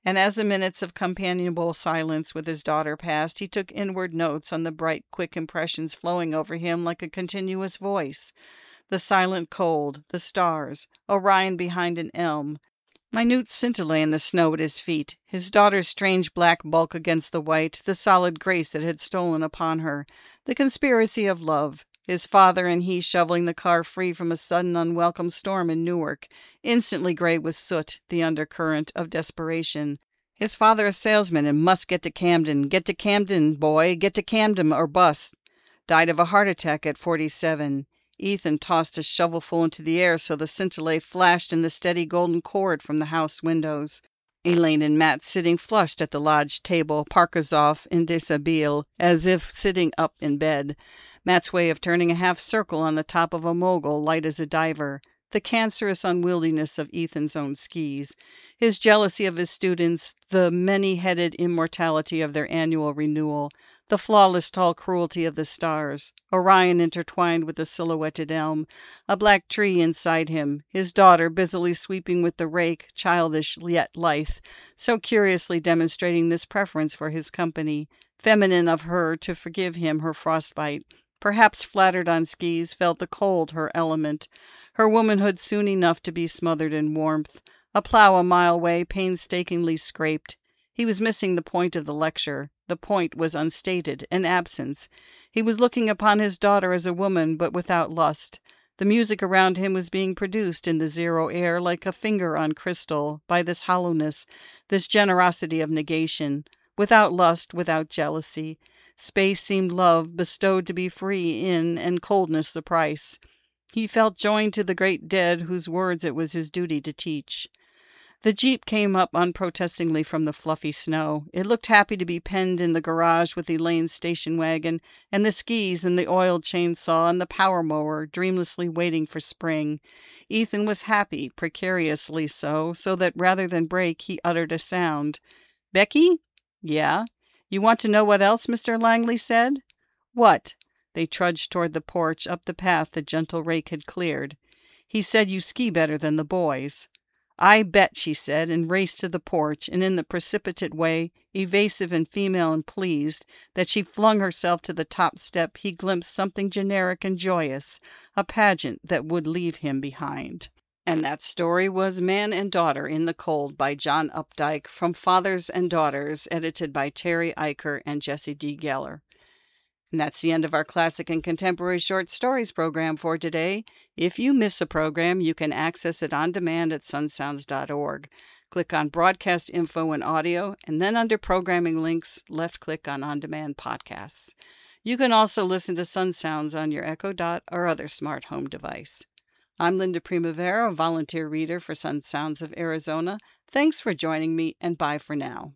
And as the minutes of companionable silence with his daughter passed, he took inward notes on the bright, quick impressions flowing over him like a continuous voice. The silent cold, the stars, Orion behind an elm, minute scintilla in the snow at his feet, his daughter's strange black bulk against the white, the solid grace that had stolen upon her, the conspiracy of love, his father and he shoveling the car free from a sudden unwelcome storm in Newark, instantly gray with soot, the undercurrent of desperation. His father a salesman and must get to Camden, boy, get to Camden or bust. Died of a heart attack at 47. Ethan tossed a shovelful into the air so the scintilla flashed in the steady golden cord from the house windows. Elaine and Matt sitting flushed at the lodge table, parkas off in deshabille, as if sitting up in bed. Matt's way of turning a half circle on the top of a mogul, light as a diver. The cancerous unwieldiness of Ethan's own skis. His jealousy of his students, the many-headed immortality of their annual renewal. The flawless tall cruelty of the stars, Orion intertwined with the silhouetted elm, a black tree inside him, his daughter busily sweeping with the rake, childish yet lithe, so curiously demonstrating this preference for his company, feminine of her to forgive him her frostbite, perhaps flattered on skis, felt the cold her element, her womanhood soon enough to be smothered in warmth, a plow a mile away painstakingly scraped. He was missing the point of the lecture. The point was unstated, an absence. He was looking upon his daughter as a woman, but without lust. The music around him was being produced in the zero air like a finger on crystal, by this hollowness, this generosity of negation, without lust, without jealousy. Space seemed love, bestowed to be free in, and coldness the price. He felt joined to the great dead whose words it was his duty to teach. The Jeep came up unprotestingly from the fluffy snow. It looked happy to be penned in the garage with Elaine's station wagon, and the skis and the oiled chainsaw and the power mower dreamlessly waiting for spring. Ethan was happy, precariously so that rather than break, he uttered a sound. "Becky?" "Yeah?" "You want to know what else Mr. Langley said?" "What?" They trudged toward the porch, up the path the gentle rake had cleared. "He said you ski better than the boys." "I bet," she said, and raced to the porch, and in the precipitate way, evasive and female and pleased, that she flung herself to the top step, he glimpsed something generic and joyous, a pageant that would leave him behind. And that story was Man and Daughter in the Cold by John Updike, from Fathers and Daughters, edited by Terry Eicher and Jesse D. Geller. And that's the end of our Classic and Contemporary Short Stories program for today. If you miss a program, you can access it on demand at sunsounds.org. Click on Broadcast Info and Audio, and then under Programming Links, left-click on On-Demand Podcasts. You can also listen to Sun Sounds on your Echo Dot or other smart home device. I'm Linda Primavera, volunteer reader for Sun Sounds of Arizona. Thanks for joining me, and bye for now.